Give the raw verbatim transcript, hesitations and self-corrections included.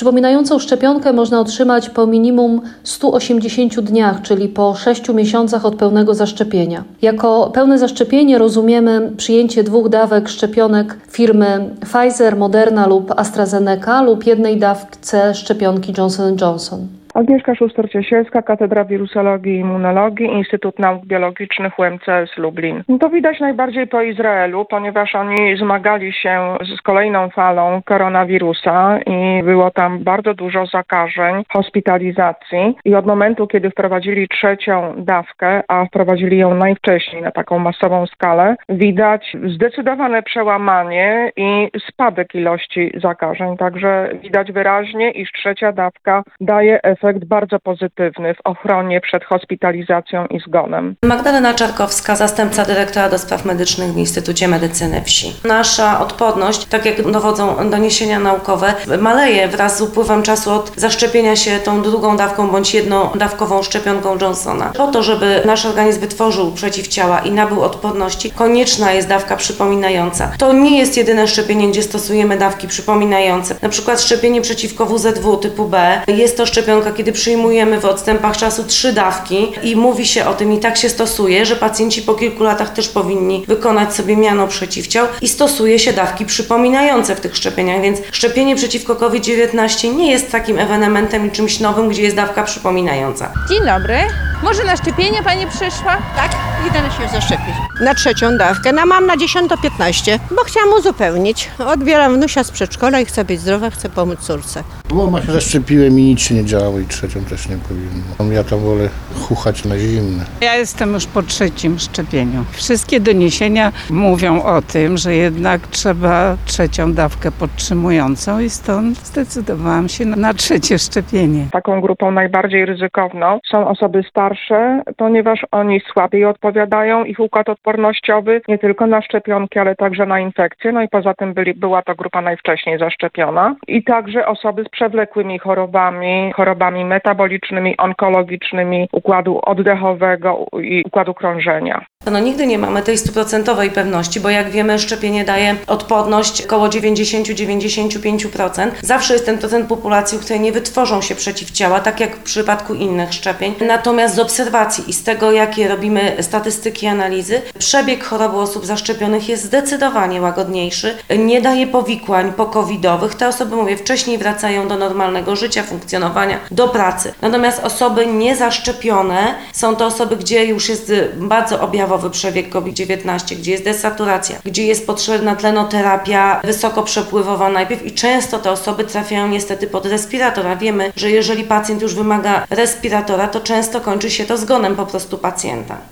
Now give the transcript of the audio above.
Przypominającą szczepionkę można otrzymać po minimum stu osiemdziesięciu dniach, czyli po sześciu miesiącach od pełnego zaszczepienia. Jako pełne zaszczepienie rozumiemy przyjęcie dwóch dawek szczepionek firmy Pfizer, Moderna lub AstraZeneca lub jednej dawce szczepionki Johnson and Johnson. Agnieszka Szuster-Ciesielska, Katedra Wirusologii i Immunologii, Instytut Nauk Biologicznych U M C S Lublin. To widać najbardziej po Izraelu, ponieważ oni zmagali się z kolejną falą koronawirusa i było tam bardzo dużo zakażeń, hospitalizacji i od momentu, kiedy wprowadzili trzecią dawkę, a wprowadzili ją najwcześniej na taką masową skalę, widać zdecydowane przełamanie i spadek ilości zakażeń. Także widać wyraźnie, iż trzecia dawka daje efekt efekt bardzo pozytywny w ochronie przed hospitalizacją i zgonem. Magdalena Czarkowska, zastępca dyrektora do spraw medycznych w Instytucie Medycyny Wsi. Nasza odporność, tak jak dowodzą doniesienia naukowe, maleje wraz z upływem czasu od zaszczepienia się tą drugą dawką bądź jednodawkową szczepionką Johnsona. Po to, żeby nasz organizm wytworzył przeciwciała i nabył odporności, konieczna jest dawka przypominająca. To nie jest jedyne szczepienie, gdzie stosujemy dawki przypominające. Na przykład szczepienie przeciwko W Z W typu B. Jest to szczepionka, kiedy przyjmujemy w odstępach czasu trzy dawki i mówi się o tym i tak się stosuje, że pacjenci po kilku latach też powinni wykonać sobie miano przeciwciał i stosuje się dawki przypominające w tych szczepieniach, więc szczepienie przeciwko COVID dziewiętnaście nie jest takim ewenementem i czymś nowym, gdzie jest dawka przypominająca. Dzień dobry. Może na szczepienie pani przyszła? Tak, idę się zaszczepić. Na trzecią dawkę, no mam na dziesiątą piętnaście, bo chciałam uzupełnić. Odbieram wnusia z przedszkola i chcę być zdrowa, chcę pomóc córce. Bo się zaszczepiłem i nic się nie działo i trzecią też nie powinno. Ja tam wolę chuchać na zimne. Ja jestem już po trzecim szczepieniu. Wszystkie doniesienia mówią o tym, że jednak trzeba trzecią dawkę podtrzymującą i stąd zdecydowałam się na trzecie szczepienie. Taką grupą najbardziej ryzykowną są osoby starsze, ponieważ oni słabiej odpowiadają, ich układ odpornościowy nie tylko na szczepionki, ale także na infekcje. No i poza tym byli, była to grupa najwcześniej zaszczepiona. I także osoby z przewlekłymi chorobami, chorobami metabolicznymi, onkologicznymi, układu oddechowego i układu krążenia. No nigdy nie mamy tej stuprocentowej pewności, bo jak wiemy, szczepienie daje odporność około dziewięćdziesiąt do dziewięćdziesięciu pięciu procent. Zawsze jest ten procent populacji, w której nie wytworzą się przeciwciała, tak jak w przypadku innych szczepień. Natomiast z obserwacji i z tego, jakie robimy statystyki, analizy, przebieg choroby osób zaszczepionych jest zdecydowanie łagodniejszy, nie daje powikłań pokowidowych. Te osoby, mówię, wcześniej wracają do normalnego życia, funkcjonowania, do pracy. Natomiast osoby niezaszczepione są to osoby, gdzie już jest bardzo objawowy przebieg COVID dziewiętnaście, gdzie jest desaturacja, gdzie jest potrzebna tlenoterapia wysoko przepływowa najpierw i często te osoby trafiają niestety pod respiratora. Wiemy, że jeżeli pacjent już wymaga respiratora, to często kończy się to zgonem po prostu pacjenta.